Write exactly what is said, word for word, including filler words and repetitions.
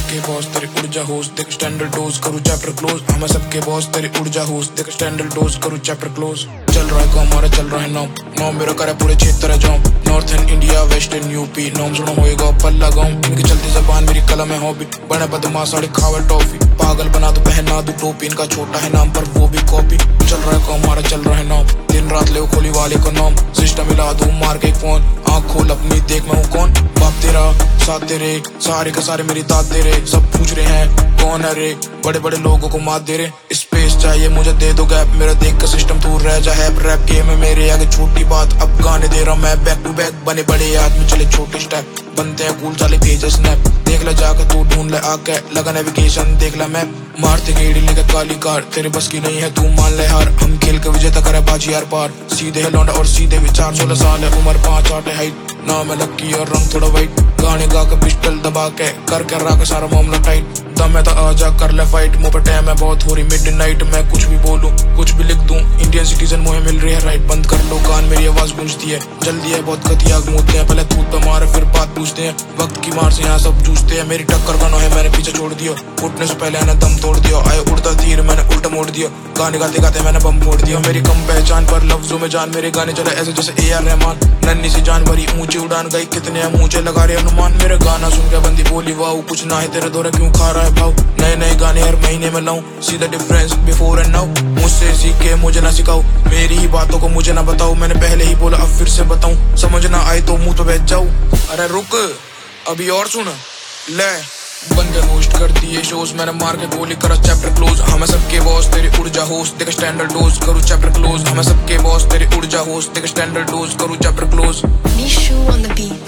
सबके बॉस तेरी ऊर्जा होस्ट देख स्टैंडर्ड डोज करूँ चैप्टर क्लोज। हमें सबके बॉस तेरी ऊर्जा होस्ट देख स्टैंडर्ड डोज करूँ चैप्टर क्लोज। चल रहा है काम हमारा चल रहा है नाम नाम मेरा करे पूरे क्षेत्र जाऊँ नॉर्थन इंडिया वेस्टर्न यूपी नाम सुनो होएगा पल्ला गाँव। इनकी चलती जबान मेरी कलम है हॉबी बने बदमाश साड़ी खावे टॉफी पागल बना दो पहना दो टोपी। इनका छोटा है नाम पर वो भी कॉपी। चल रहा है काम हमारा चल रहा है नाम दिन रात ले खोली वाले को नाम सिस्टम मिला दूं मार के फोन आँख खोल अपनी देख मैं हूँ कौन। बाप तेरा साथ तेरे सारे के सारे मेरी दाद दे रहे सब पूछ रहे हैं कौन है रे बड़े बड़े लोगों को मात दे रहे। स्पेस चाहिए मुझे दे दो गैप मेरा देख का सिस्टम दूर रह जा है रैप गेम है मेरे आगे छोटी बात अब गाने दे रहा मैं बैक टू बैक बने बड़े आदमी चले छोटे स्टेप बनते हैं कूल चाले भेजे स्नैप देख ले जाकर तू ढूंढ ले आके लगा नेविगेशन देख ले मैप मारते गेड़ी लेकर काली कार तेरे बस की नहीं है तू मान ले हार। हम खेल के विजेता करे बाजी यार पार सीधे है लौंडा और सीधे विचार सोलह साल है उम्र पाँच आठ है हाइट नाम है लक्की और रंग थोड़ा वाइट गाने गा के पिस्टल दबा के कर कर रहा के सारा मामला टाइट दम है तो आजा कर ले फाइट मुँह पे टाइम है बहुत हो रही मिड नाइट मैं कुछ भी बोलूं कुछ भी लिख दूं इंडियन सिटीजन मुझे मिल रही है राइट बंद कर लो कान मेरी आवाज गूंजती है जल्दी है बहुत गति आग मूदते हैं पहले थूत पे मारे फिर बात पूछते हैं वक्त की मार से यहाँ सब जूझते हैं मेरी टक्कर का नो है मैंने पीछे छोड़ दिया उठने से पहले मैंने दम तोड़ दिया आए उड़ता तीर मैंने उल्टा मोड़ दिया गाने गाते गाते मैंने बम फोड़ दिया मेरी कम पहचान पर लफ्जों में जान मेरे गाने चले ऐसे जैसे ए आर रहमान नन्ही सी जान भरी ऊंची उड़ान गई कितने हैं मुझे लगा रहे अनुमान मेरे गाना सुन के बंदी बोली वाह कुछ ना है तेरे दौरे क्यों खा रहा है भाव नए नए गाने हर महीने में लाऊं see the difference before and now मुझसे सीख के मुझे ना सिखाओ मेरी ही बातों को मुझे ना बताओ मैंने पहले ही बोला अब फिर से बताऊं समझ ना आए तो मुंह तो बैठ जाऊं। अरे रुक अभी और सुन ले बन के होस्ट कर दिए शोज मैंने मार के गोली करा चैप्टर क्लोज। हमें सबके बॉस तेरी ऊर्जा होस्ट देख स्टैंडर्ड डोज करूँ चैप्टर क्लोज। हमें सबके बॉस तेरी ऊर्जा होस्ट देख स्टैंडर्ड डोज करूँ chapter close. Mishu on the beat.